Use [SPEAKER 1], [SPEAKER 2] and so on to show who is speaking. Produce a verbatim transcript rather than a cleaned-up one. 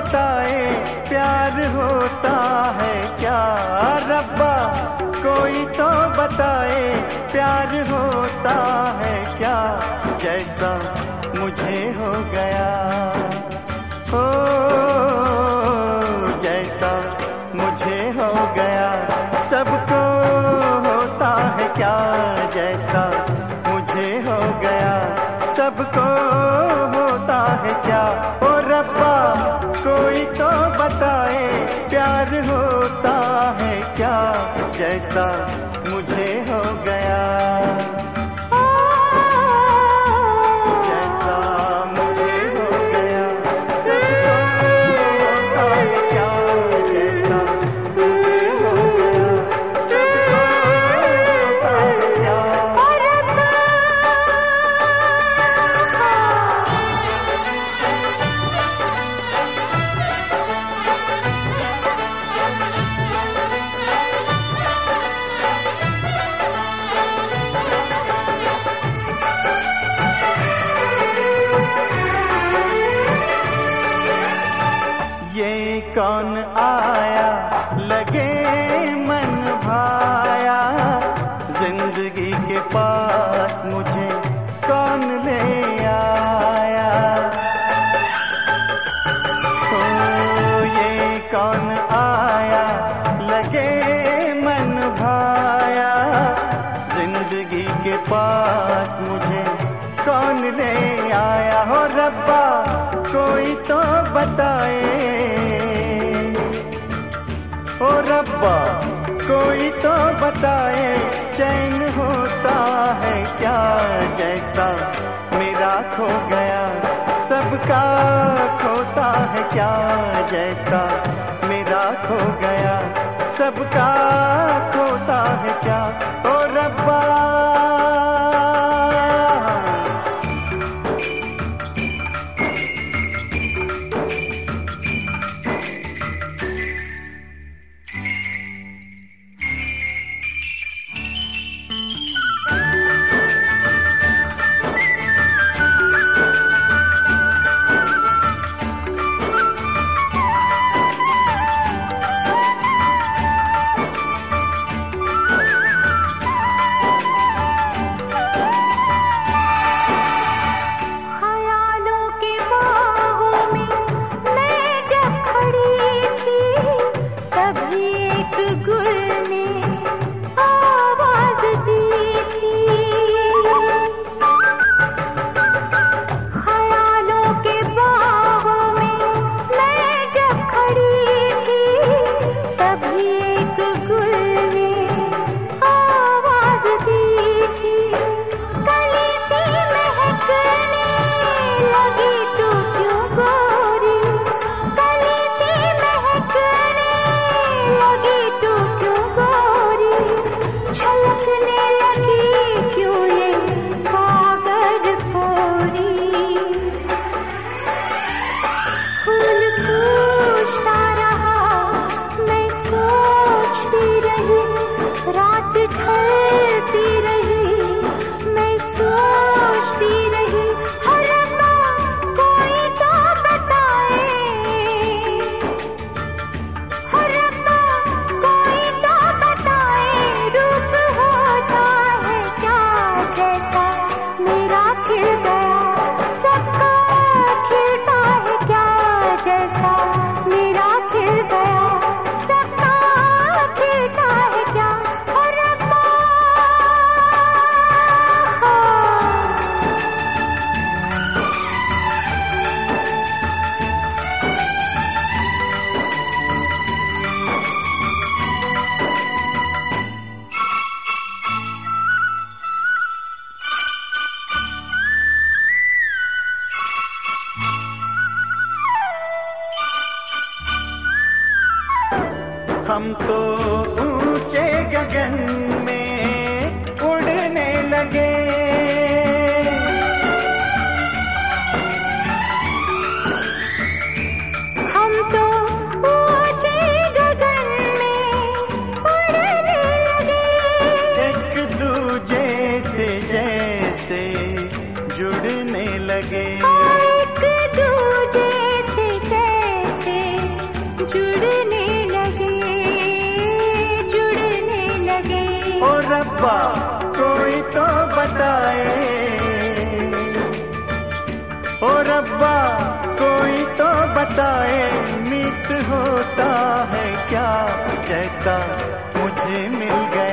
[SPEAKER 1] बताए प्यार होता है क्या। रब्बा कोई तो बताए प्यार होता है क्या, जैसा मुझे हो गया हो, जैसा मुझे हो गया। सबको होता है क्या जैसा मुझे हो गया, सबको होता है क्या। ओ रब्बा कोई तो बताए प्यार होता है क्या, जैसा मुझे हो गया। कौन आया लगे मन भाया, जिंदगी के पास मुझे कौन ले आया। ओ ये कौन आया लगे मन भाया, जिंदगी के पास मुझे कौन ले आया। हो रब्बा कोई तो बताए, ओ रब्बा कोई तो बताए चैन होता है क्या, जैसा मेरा खो गया सबका खोता है क्या, जैसा मेरा खो गया सबका खोता है क्या। ओ रब्बा हम तो ऊंचे गगन में उड़ने लगे,
[SPEAKER 2] हम तो ऊंचे गगन में उड़ने लगे,
[SPEAKER 1] एक दूजे से जैसे जुड़ने लगे,
[SPEAKER 2] एक दूजे से जैसे
[SPEAKER 1] रब्बा कोई तो बताए, ओ रब्बा कोई तो बताए, मीत होता है क्या जैसा मुझे मिल गया।